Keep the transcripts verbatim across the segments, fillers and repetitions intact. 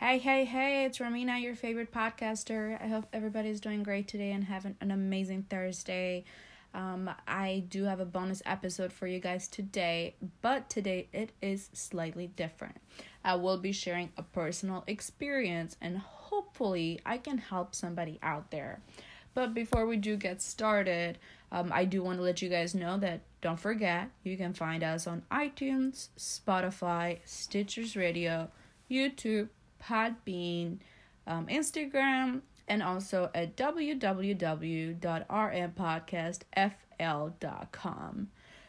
Hey, hey, hey, it's Romina, your favorite podcaster. I hope everybody's doing great today and having an amazing Thursday. Um, I do have a bonus episode for you guys today, but today it is slightly different. I will be sharing a personal experience and hopefully I can help somebody out there. But before we do get started, um, I do want to let you guys know that don't forget, you can find us on iTunes, Spotify, Stitchers Radio, YouTube, Podbean, um, Instagram, and also at w w w dot r m podcast f l dot com.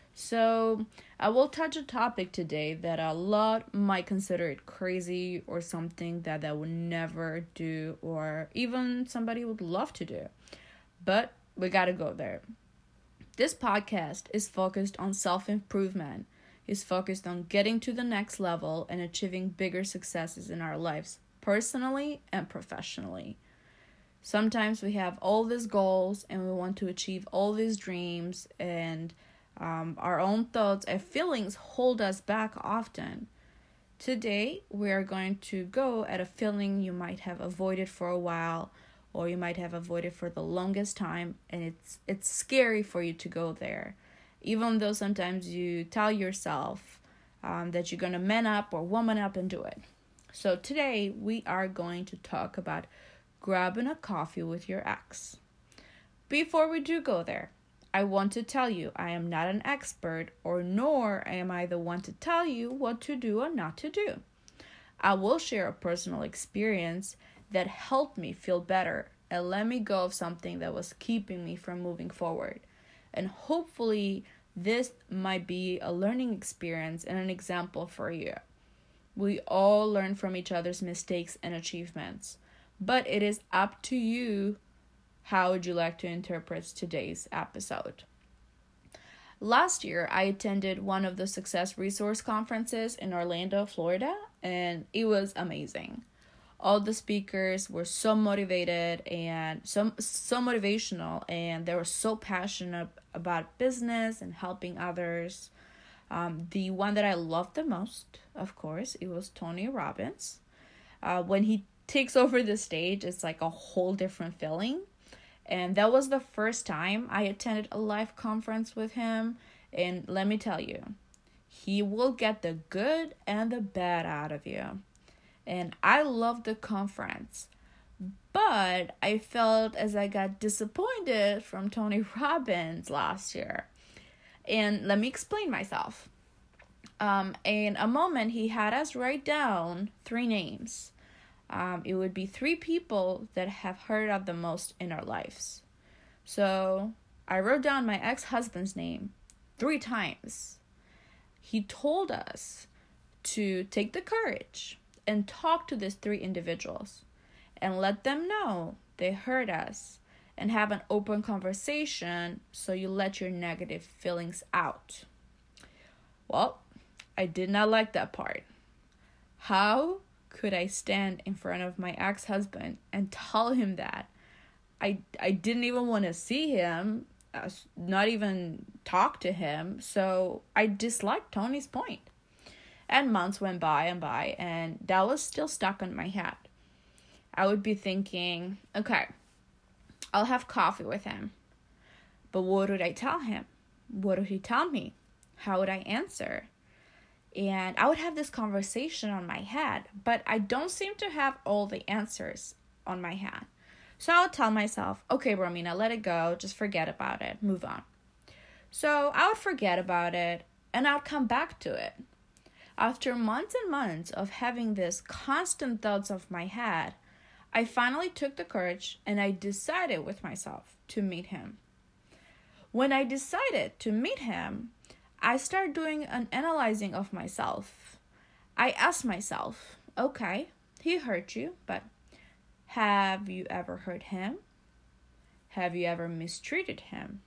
So I will touch a topic today that a lot might consider it crazy or something that I would never do or even somebody would love to do. But we gotta go there. This podcast is focused on self-improvement. Is focused on getting to the next level and achieving bigger successes in our lives, personally and professionally. Sometimes we have all these goals and we want to achieve all these dreams, and um, our own thoughts and feelings hold us back often. Today, we are going to go at a feeling you might have avoided for a while, or you might have avoided for the longest time, and it's it's scary for you to go there. Even though sometimes you tell yourself um, that you're going to man up or woman up and do it. So today we are going to talk about grabbing a coffee with your ex. Before we do go there, I want to tell you I am not an expert, or nor am I the one to tell you what to do or not to do. I will share a personal experience that helped me feel better and let me go of something that was keeping me from moving forward. And hopefully this might be a learning experience and an example for you. We all learn from each other's mistakes and achievements, but it is up to you. How would you like to interpret today's episode? Last year, I attended one of the Success Resource Conferences in Orlando, Florida, and it was amazing. All the speakers were so motivated and so, so motivational, and they were so passionate about business and helping others. Um, the one that I loved the most, of course, it was Tony Robbins. Uh, when he takes over the stage, it's like a whole different feeling. And that was the first time I attended a live conference with him. And let me tell you, he will get the good and the bad out of you. And I loved the conference, but I felt as I got disappointed from Tony Robbins last year. And let me explain myself. Um, in a moment, he had us write down three names. Um, it would be three people that have heard of the most in our lives. So I wrote down my ex-husband's name three times. He told us to take the courage and talk to these three individuals and let them know they heard us and have an open conversation so you let your negative feelings out. Well, I did not like that part. How could I stand in front of my ex-husband and tell him that? I, I didn't even want to see him, uh, not even talk to him, so I disliked Tony's point. And months went by and by, and that was still stuck on my head. I would be thinking, okay, I'll have coffee with him. But what would I tell him? What would he tell me? How would I answer? And I would have this conversation on my head, but I don't seem to have all the answers on my head. So I would tell myself, okay, Romina, let it go. Just forget about it. Move on. So I would forget about it, and I would come back to it. After months and months of having this constant thoughts of my head, I finally took the courage and I decided with myself to meet him. When I decided to meet him, I started doing an analyzing of myself. I asked myself, okay, he hurt you, but have you ever hurt him? Have you ever mistreated him?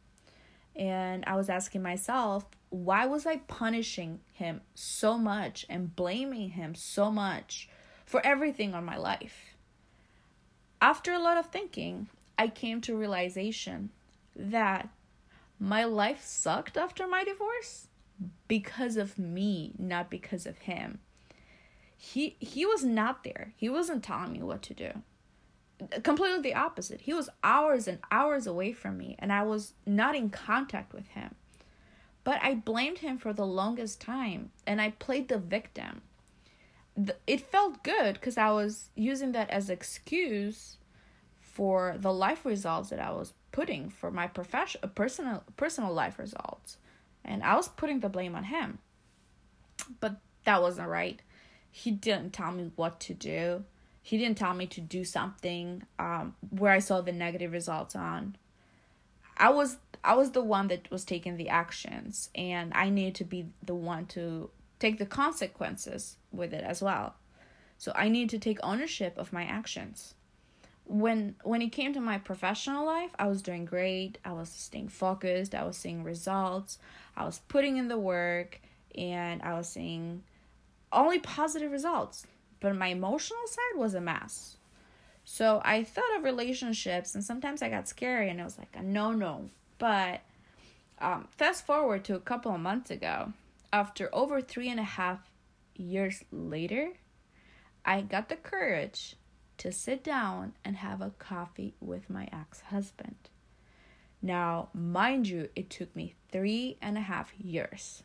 And I was asking myself, why was I punishing him so much and blaming him so much for everything on my life? After a lot of thinking, I came to realization that my life sucked after my divorce because of me, not because of him. He he was not there. He wasn't telling me what to do. Completely the opposite. He was hours and hours away from me, and I was not in contact with him. But I blamed him for the longest time, and I played the victim. It felt good because I was using that as excuse for the life results that I was putting for my professional, personal, personal life results. And I was putting the blame on him. But that wasn't right. He didn't tell me what to do. He didn't tell me to do something um, where I saw the negative results on. I was I was the one that was taking the actions, and I needed to be the one to take the consequences with it as well. So I needed to take ownership of my actions. When when it came to my professional life, I was doing great. I was staying focused. I was seeing results. I was putting in the work, and I was seeing only positive results. But my emotional side was a mess. So I thought of relationships, and sometimes I got scary, and it was like a no-no. But um, fast forward to a couple of months ago, after over three and a half years later, I got the courage to sit down and have a coffee with my ex-husband. Now, mind you, it took me three and a half years.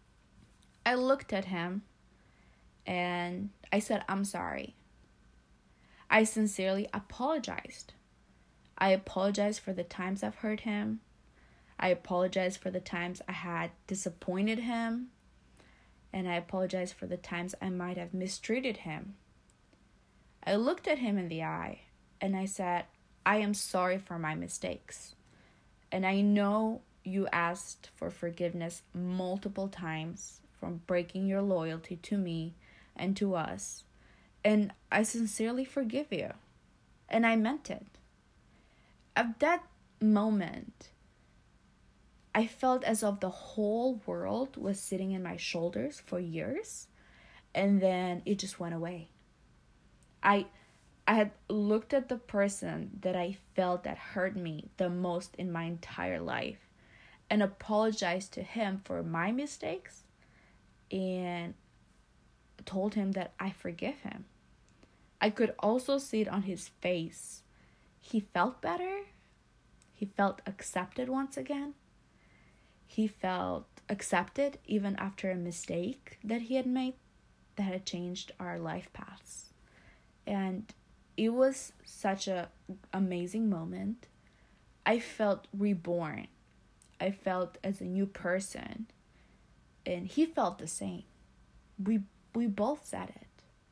I looked at him and I said, I'm sorry. I sincerely apologized. I apologized for the times I've hurt him. I apologized for the times I had disappointed him. And I apologized for the times I might have mistreated him. I looked at him in the eye and I said, I am sorry for my mistakes. And I know you asked for forgiveness multiple times from breaking your loyalty to me and to us. And I sincerely forgive you. And I meant it. At that moment, I felt as if the whole world was sitting in my shoulders for years. And then it just went away. I I had looked at the person that I felt that hurt me the most in my entire life and apologized to him for my mistakes and told him that I forgive him. I could also see it on his face. He felt better. He felt accepted once again. He felt accepted even after a mistake that he had made that had changed our life paths. And it was such a amazing moment. I felt reborn. I felt as a new person. And he felt the same. We we both said it.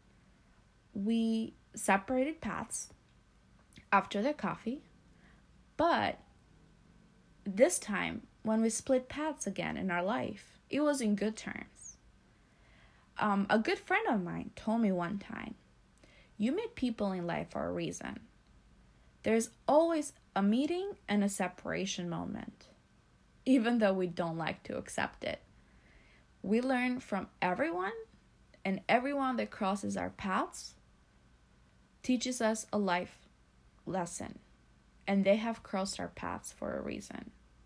We separated paths after the coffee. But this time, when we split paths again in our life, it was in good terms. Um, a good friend of mine told me one time, you meet people in life for a reason. There's always a meeting and a separation moment, even though we don't like to accept it. We learn from everyone, and everyone that crosses our paths teaches us a life lesson, and they have crossed our paths for a reason.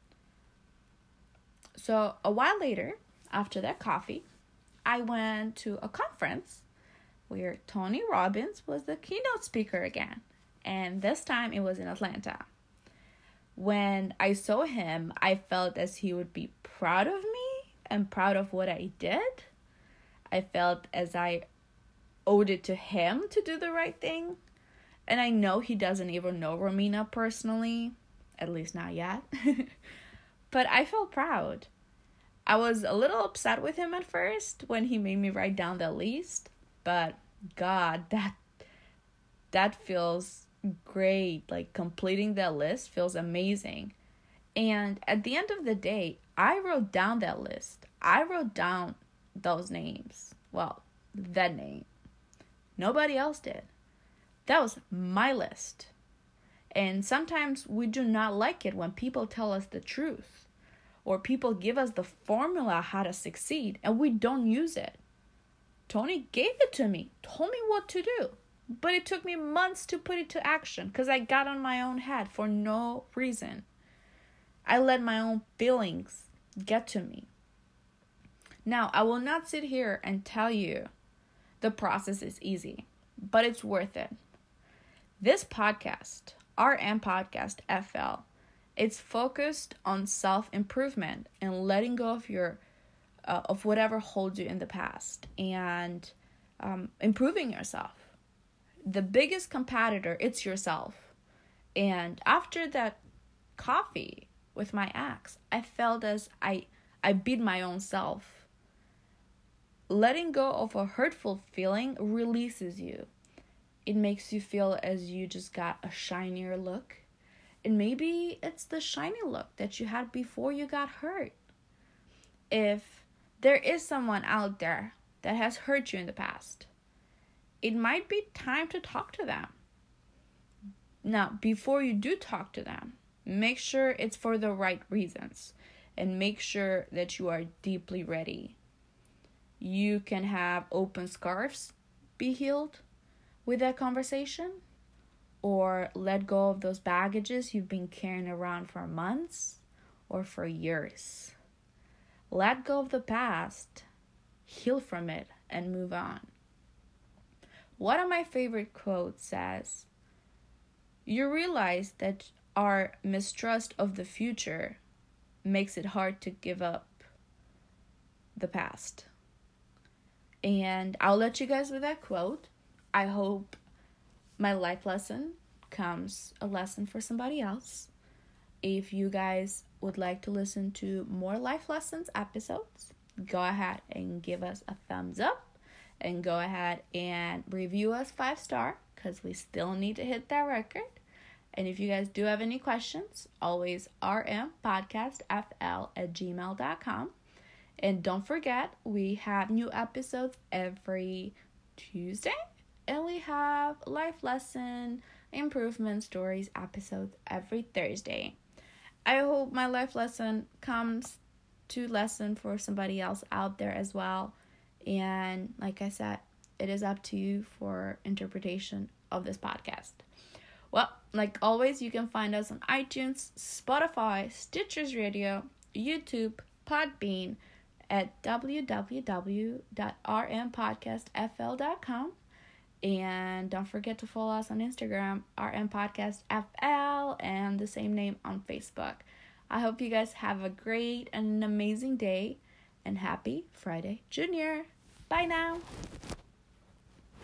So a while later, after that coffee, I went to a conference where Tony Robbins was the keynote speaker again. And this time it was in Atlanta. When I saw him, I felt as he would be proud of me and proud of what I did. I felt as I owed it to him to do the right thing. And I know he doesn't even know Romina personally, at least not yet. But I felt proud. I was a little upset with him at first when he made me write down the list. But God, that that feels great. Like completing that list feels amazing. And at the end of the day, I wrote down that list. I wrote down those names. Well, that name. Nobody else did. That was my list. And sometimes we do not like it when people tell us the truth. Or people give us the formula how to succeed and we don't use it. Tony gave it to me, told me what to do. But it took me months to put it to action because I got on my own head for no reason. I let my own feelings get to me. Now, I will not sit here and tell you the process is easy, but it's worth it. This podcast, R M Podcast F L, it's focused on self-improvement and letting go of your uh, of whatever holds you in the past and um, improving yourself. The biggest competitor, it's yourself. And after that coffee with my ex, I felt as I I beat my own self. Letting go of a hurtful feeling releases you. It makes you feel as you just got a shinier look. And maybe it's the shiny look that you had before you got hurt. If there is someone out there that has hurt you in the past, it might be time to talk to them. Now, before you do talk to them, make sure it's for the right reasons and make sure that you are deeply ready. You can have open scarves be healed with that conversation, or let go of those baggages you've been carrying around for months or for years. Let go of the past, heal from it, and move on. One of my favorite quotes says, "You realize that our mistrust of the future makes it hard to give up the past." And I'll let you guys with that quote. I hope my life lesson comes a lesson for somebody else. If you guys would like to listen to more life lessons episodes, go ahead and give us a thumbs up and go ahead and review us five star because we still need to hit that record. And if you guys do have any questions, always rmpodcastfl at gmail dot com. And don't forget, we have new episodes every Tuesday. And we have life lesson, improvement stories episodes every Thursday. I hope my life lesson comes to lesson for somebody else out there as well. And like I said, it is up to you for interpretation of this podcast. Well, like always, you can find us on iTunes, Spotify, Stitchers Radio, YouTube, Podbean, at w w w dot r m podcast f l dot com. And don't forget to follow us on Instagram, R M Podcast F L, and the same name on Facebook. I hope you guys have a great and an amazing day, and happy Friday Junior. Bye now.